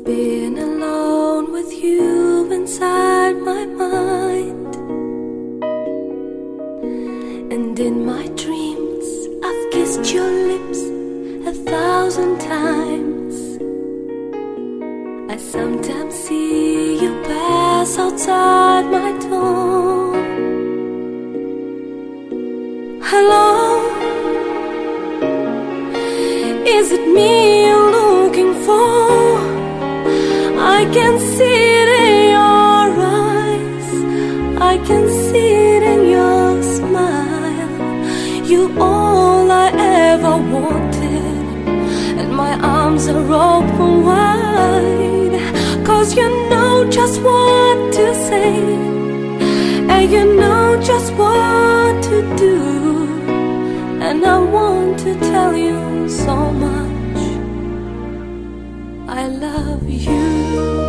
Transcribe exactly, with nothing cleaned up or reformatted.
I've been alone with you inside my mind, and in my dreams I've kissed your lips a thousand times. I sometimes see you pass outside my door. Hello, is it me you're looking for? I can see it in your eyes, I can see it in your smile. You're all I ever wanted, and my arms are open wide. Cause you know just what to say, and you know just what to do, and I want to tell you so much I love you.